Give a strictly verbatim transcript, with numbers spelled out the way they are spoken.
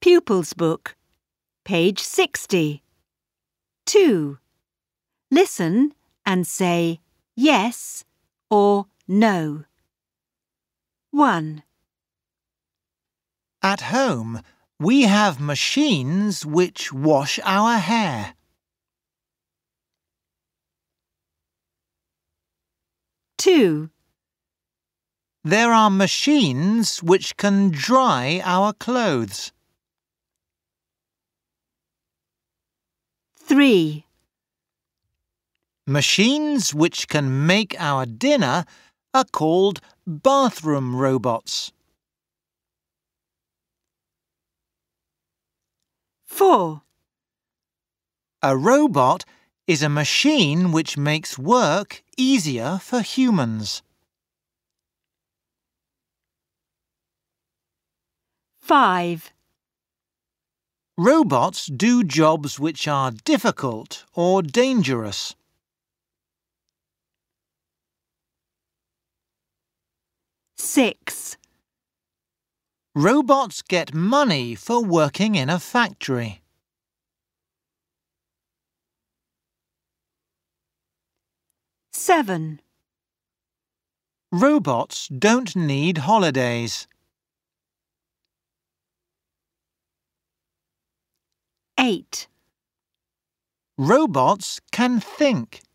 Pupils Book, page sixty. two. Listen and say yes or no. one. At home, we have machines which wash our hair. two. There are machines which can dry our clothes. three. Machines which can make our dinner are called bathroom robots. four. A robot is a machine which makes work easier for humans. five. Robots do jobs which are difficult or dangerous. six. Robots get money for working in a factory. seven. Robots don't need holidays. eight. Robots can think.